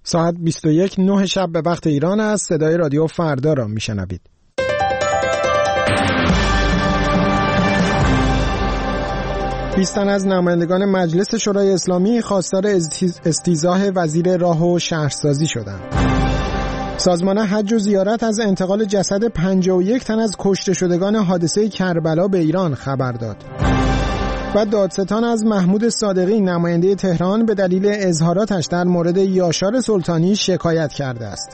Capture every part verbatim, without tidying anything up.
ساعت بیست و یک نه شب به وقت ایران است. صدای رادیو فردا را میشنوید. بیست تن از نمایندگان مجلس شورای اسلامی خواستار استیضاح وزیر راه و شهرسازی شدند. سازمان حج و زیارت از انتقال جسد پنجاه و یک تن از کشته شدگان حادثه کربلا به ایران خبر داد. و دادستان از محمود صادقی نماینده تهران به دلیل اظهاراتش در مورد یاشار سلطانی شکایت کرده است.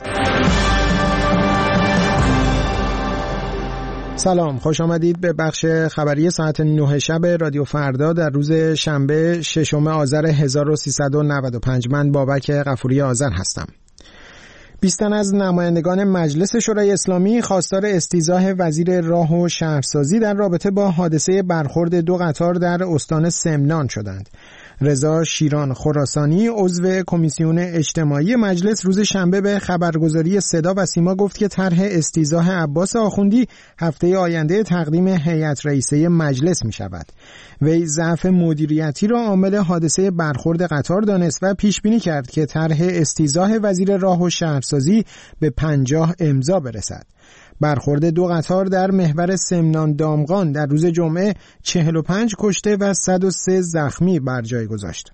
سلام، خوش آمدید به بخش خبری ساعت نه شب رادیو فردا در روز شنبه ششم آذر هزار و سیصد و نود و پنج. من بابک غفوری آذر هستم. بیست تن از نمایندگان مجلس شورای اسلامی خواستار استیضاح وزیر راه و شهرسازی در رابطه با حادثه برخورد دو قطار در استان سمنان شدند. رضا شیران خراسانی عضو کمیسیون اجتماعی مجلس روز شنبه به خبرگزاری صدا و سیما گفت که طرح استیضاح عباس آخوندی هفته آینده تقدیم هیئت رئیسه مجلس می شود. وی ضعف مدیریتی را عامل حادثه برخورد قطار دانست و پیش بینی کرد که طرح استیضاح وزیر راه و شهرسازی به پنجاه امضا برسد. برخورد دو قطار در محور سمنان دامغان در روز جمعه چهل و پنج کشته و صد و سه زخمی بر جای گذاشت.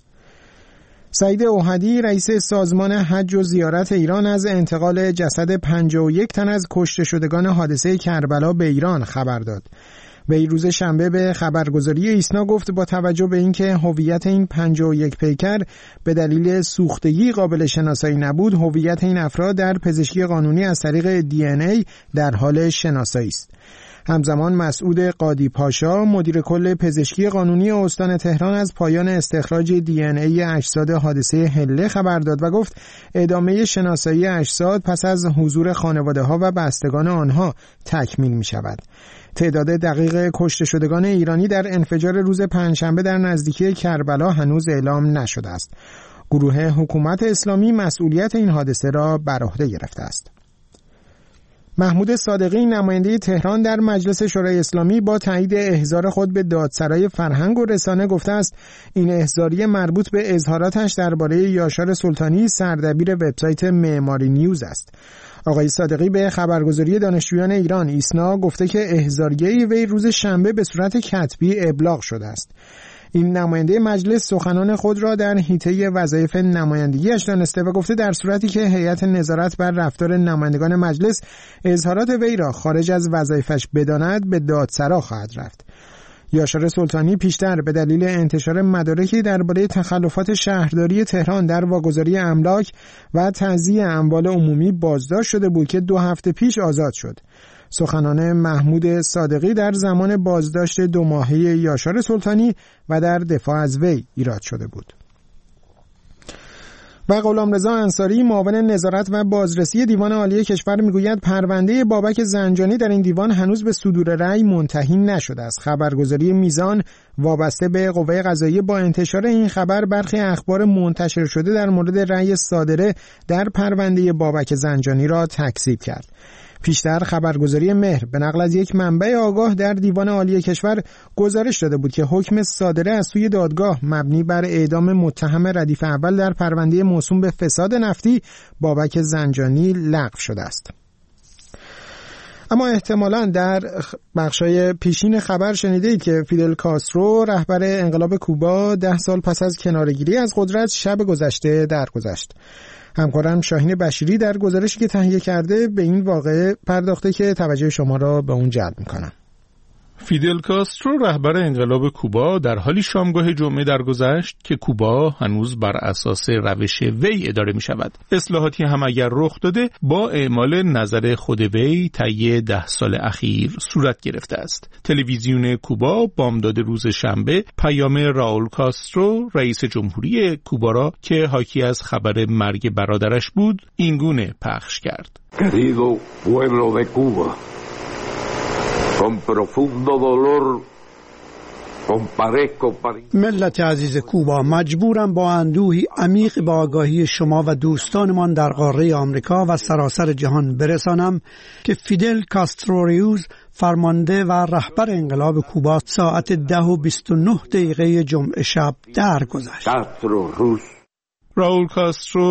سعید اوحدی رئیس سازمان حج و زیارت ایران از انتقال جسد پنجاه و یک تن از کشته شدگان حادثه کربلا به ایران خبر داد. وی روز شنبه به خبرگزاری ایسنا گفت با توجه به اینکه هویت این پنجاه و یک پیکر به دلیل سوختگی قابل شناسایی نبود، هویت این افراد در پزشکی قانونی از طریق دی ان ای در حال شناسایی است. همزمان مسعود قادی پاشا مدیر کل پزشکی قانونی استان تهران از پایان استخراج دی ان ای اجساد حادثه حله خبر داد و گفت ادامه شناسایی اجساد پس از حضور خانواده ها و بستگان آنها تکمیل می شود. تعداد دقیق کشته شدگان ایرانی در انفجار روز پنجشنبه در نزدیکی کربلا هنوز اعلام نشده است. گروه حکومت اسلامی مسئولیت این حادثه را بر عهده گرفته است. محمود صادقی نماینده تهران در مجلس شورای اسلامی با تایید احضار خود به دادسرای فرهنگ و رسانه گفته است این احضاریه مربوط به اظهاراتش درباره یاشار سلطانی سردبیر وبسایت معماری نیوز است. آقای صادقی به خبرگزاری دانشجویان ایران ایسنا گفته که احضاریه وی روز شنبه به صورت کتبی ابلاغ شده است. این نماینده مجلس سخنان خود را در حیطه وظایف نمایندگیش دانسته و گفته در صورتی که هیئت نظارت بر رفتار نمایندگان مجلس اظهارات وی را خارج از وظایفش بداند به دادسرا خواهد رفت. یاشار سلطانی پیشتر به دلیل انتشار مدارکی درباره تخلفات شهرداری تهران در واگذاری املاک و تضییع اموال عمومی بازداشت شده بود که دو هفته پیش آزاد شد. سخنان محمود صادقی در زمان بازداشت دو ماهه یاشار سلطانی و در دفاع از وی ایراد شده بود. و غلامرضا انصاری معاون نظارت و بازرسی دیوان عالی کشور میگوید پرونده بابک زنجانی در این دیوان هنوز به صدور رأی منتهی نشده است. خبرگزاری میزان وابسته به قوه قضاییه با انتشار این خبر برخی اخبار منتشر شده در مورد رأی صادره در پرونده بابک زنجانی را تکذیب کرد. پیشتر خبرگزاری مهر به نقل از یک منبع آگاه در دیوان عالی کشور گزارش داده بود که حکم صادره از سوی دادگاه مبنی بر اعدام متهم ردیف اول در پرونده موسوم به فساد نفتی بابک زنجانی لغو شده است. اما احتمالاً در بخشای پیشین خبر شنیدید که فیدل کاسترو رهبر انقلاب کوبا ده سال پس از کناره‌گیری از قدرت شب گذشته درگذشت. همکارم شاهین بشیری در گزارشی که تهیه کرده به این واقعه پرداخته که توجه شما را به اون جلب می‌کنم. فیدل کاسترو رهبر انقلاب کوبا در حالی شامگاه جمعه درگذشت که کوبا هنوز بر اساس روش وی اداره می شود. اصلاحاتی هم اگر رخ داده با اعمال نظر خود وی طی ده سال اخیر صورت گرفته است. تلویزیون کوبا بامداد روز شنبه پیام راول کاسترو رئیس جمهوری کوبا را که حاکی از خبر مرگ برادرش بود اینگونه پخش کرد. Querido pueblo de Cuba, con profundo dolor comparezco para ملت عزیز کوبا، مجبورم با اندوهی عمیق به آگاهی شما و دوستانمان در قاره آمریکا و سراسر جهان برسانم که فیدل کاسترو ریوز فرمانده و رهبر انقلاب کوبا ساعت ده و بیست و نه دقیقه جمعه شب درگذشت. راول کاسترو